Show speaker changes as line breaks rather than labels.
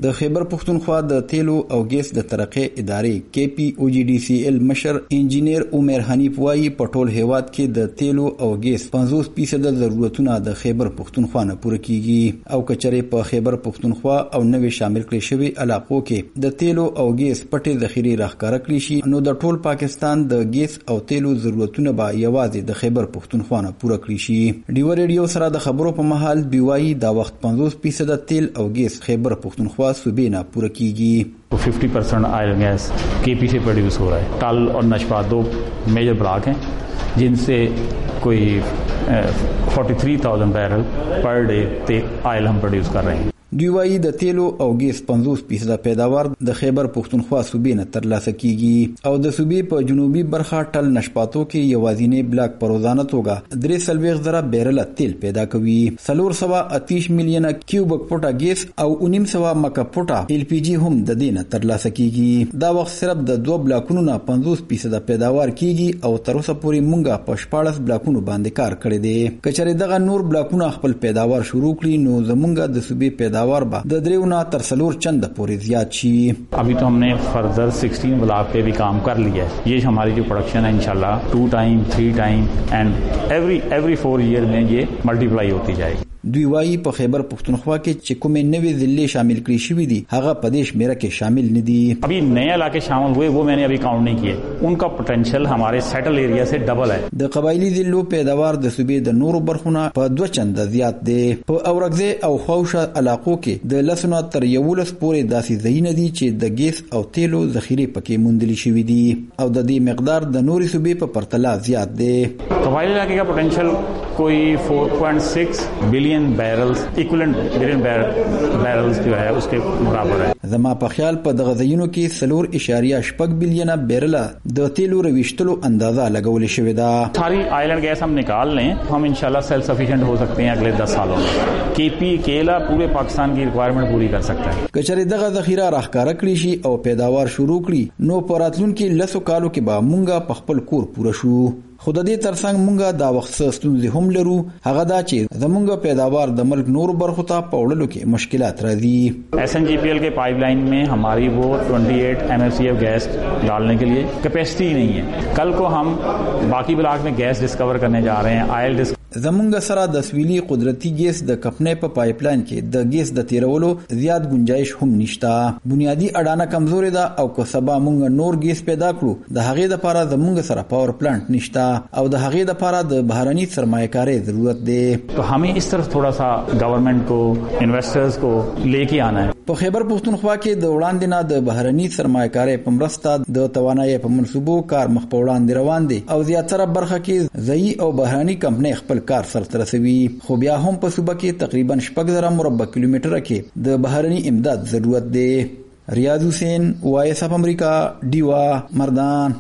د خیبر پختونخوا د تیلو او ګیس د ترقې ادارې KPOGDCL مشر انجینیر عمر حنیف وایي په ټول هیواد کې د تیلو او ګیس 50% ضرورتونه د خیبر پختونخوا نه پوره کیږي او کچره په خیبر پختونخوا او نوې شامل کړي شوی علاقو کې د تیلو او ګیس پټې ذخیرې راښکاره کړي شي نو د ټول پاکستان د ګیس او تیلو ضرورتونه به یوازې د خیبر پختونخوا نه پوره کړي شي ډیو ریډیو سره د خبرو په محل بیوایي دا وخت 50% تیل او گیس خیبر پختونخوا صوبے نہ پورا کیگی
50% آئل گیس KP سے پروڈیوس ہو رہا ہے. ٹال اور نشپا 2 میجر بلاک ہیں جن سے کوئی 43,000 بیرل پر ڈے آئل ہم پروڈیوس کر رہے ہیں.
دوی د تیلو او ګیس 50% پیداوار د خیبر پختونخوا صوبې نه ترلاسه کیږي او د صوبې په جنوبي برخه ټل نشپاتو کې یوازینی بلاک په روزانه توګه 3.3 بیرل تیل پیدا کوي. 430 میلیونه کیوبک فوټه ګیس او 1900 مکه فوټه LPG هم د دې نه ترلاسه کیږي. دا وخت صرف د 2 بلاکونو نه 50% پیداوار کیږي او تر اوسه پورې مونږه په 14 بلاکونو باندې کار کړی دی. کچره دغه نور بلاکونه خپل پیداوار شروع کړي نو زمونږه د صوبې پیداوار د دریونا تر سلور چند پوری زیات شي.
ابھی تو ہم نے فردر 16 بلاک پہ بھی کام کر لیا ہے. یہ ہماری جو پروڈکشن ہے انشاءاللہ 2 ٹائم 3 ٹائم اینڈ ایوری 4 ایئر میں یہ ملٹیپلائی ہوتی جائے گی.
دوی وايي په خیبر پختونخوا کې چې کومې نوې ضلعې شامل کړي شوې دي هغه په دې شمیره کې شامل نه دي.
ابھی نئے علاقے شامل ہوئے وہ میں نے ابھی کاؤنٹ نہیں کیے. ان کا پوٹینشیل ہمارے سیٹل ایریا سے ډبل ہے.
د قبایلی ضلعو پیداوار د صوبې د نورو برخونه په 2 چنده زیات دی. په اورګزې او خوشه علاقو کې د لسنه تر 11 پورې داسې ځایونه دي چې د ګیس او تیلو ذخیرې پکې موندل شوې دي او د دې مقدار د نوري صوبې په پرتله زیات دی.
قبایلی علاقے کا پوٹینشیل کوئی 4.6 بلین بیرلز ایکویلنٹ بلین بیرلز جو ہے اس کے برابر ہے.
زما په خیال په دغه ځایونو کې 4.8 بلین بیرل د تیلو رويشتلو اندازه لګول شوې ده.
ساری آئل اینڈ گیس ہم نکال لیں ہم انشاءاللہ سیلف سفیشینٹ ہو سکتے ہیں اگلے 10 سالوں میں. KP اکیلا پورے پاکستان کی ریکوائرمنٹ پوری کر سکتا ہے.
کچره دغه ذخیره راښکاره کړی شي او پیداوار شروع کړي نو په راتلونکي 10 کالو کې به مونږه په خپل کور پوره شو. خود دې ترڅنګ مونږه دا وخت ستونزې هم لرو هغه دا چې زمونږ پیداوار د ملک نور برخو ته په وړلو کې مشکلات راځي.
SNGPL کے پائپ لائن میں ہماری وہ 28 MMCF گیس ڈالنے کے لیے کیپیسٹی ہی نہیں ہے. کل کو ہم باقی بلاک میں گیس ڈسکور کرنے جا رہے ہیں. آئل
زمونږ سره د سویلي قدرتي ګیس د کپنې په پایپ لاین کې د ګیس د تیرولو زیات گنجائش هم نشته. بنیادی اډانه کمزورې ده او که سبا مونږ نور ګیس پیدا کړو د هغې لپاره زمونږ سره پاور پلانټ نشته او د هغې لپاره د بهرني سرمایه‌کارۍ ضرورت دی.
تو ہمیں اس طرف تھوڑا سا گورنمنٹ کو انویسٹرز کو لے کے آنا ہے.
په خیبر پختونخوا کې د وړاندې نه د بهرني سرمایه‌کارۍ په مرسته د توانایي په منصوبو کار مخ په وړاندې روان دي او زیاتره برخه کې ځایي او بهرني کمپنۍ خپل کار سرته رسوي. خو بیا هم په صوبه کې تقریبا 6,000 مربع کیلومتره کې د بهرني امداد ضرورت دی. ریاض حسین وایس اف امریکا ډیوا مردان.